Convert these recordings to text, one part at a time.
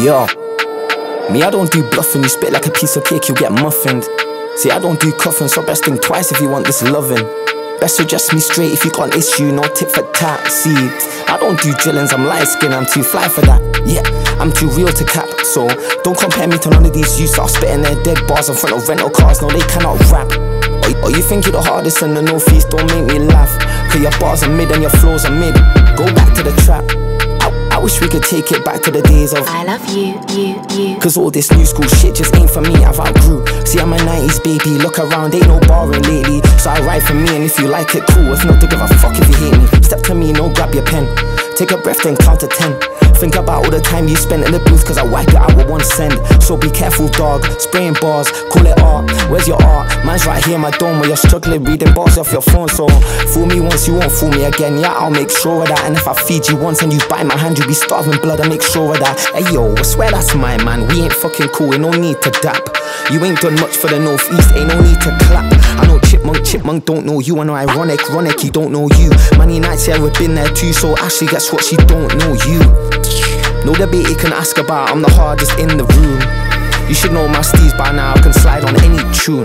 Yo, me, I don't do bluffing. You spit like a piece of cake, you get muffined. See, I don't do cuffing, so best think twice if you want this loving. Best suggest me straight if you got an issue, no tit for tat. See, I don't do drillings, I'm light skin, I'm too fly for that. Yeah, I'm too real to cap, so don't compare me to none of these youths. I'll spitting their dead bars in front of rental cars, no they cannot rap. Or you think you're the hardest in the northeast, don't make me laugh. Cause your bars are mid and your flows are mid. Go back to the trap. I wish we could take it back to the days of I love you. Cause all this new school shit just ain't for me, I've outgrew. See, I'm a 90s baby, look around, ain't no barring lately. So I write for me, and if you like it, cool. If not, to give a fuck if you hate me. Step to me, no, grab your pen. Take a breath, then count to 10. Think about all the time you spent in the booth, cause I wipe it out with one send. So be careful, dog, spraying bars, call it art. Where's your art? Man's right here in my dome, where you're struggling, reading bars off your phone. So fool me once, you won't fool me again. Yeah, I'll make sure of that. And if I feed you once and you bite my hand, you'll be starving blood, I make sure of that. Hey yo, I swear that's my man, we ain't fucking cool, ain't no need to dap. You ain't done much for the northeast, ain't no need to clap. I know Chipmunk don't know you. I know ironic, he don't know you. Man United, yeah, we've been there too. So Ashley, guess what, she don't know you. No debate you can ask about, I'm the hardest in the room. You should know my steez by now, I can slide on any tune.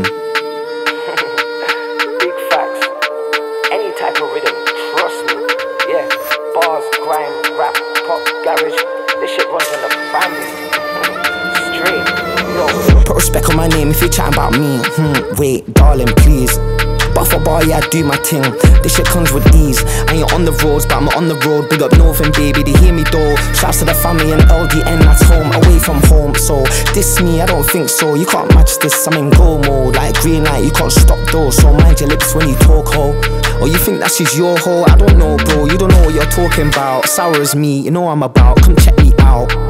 Big facts, any type of rhythm, trust me. Yeah, bars, grime, rap, pop, garage, this shit runs in the family. Straight, yo. Put respect on my name if you're chatting about me. Wait, darling, please. But for bar, yeah, I do my thing. This shit comes with ease. I ain't on the roads, but I'm on the road. Big up Northern, baby, they hear me though. Shouts to the family and LDN, that's home, away from home. So, this me, I don't think so. You can't match this, I'm in go mode. Like green light, you can't stop those. So mind your lips when you talk, ho. Or you think that's just your hoe? I don't know, bro, you don't know what you're talking about. Sour as me, you know I'm about, come check me out.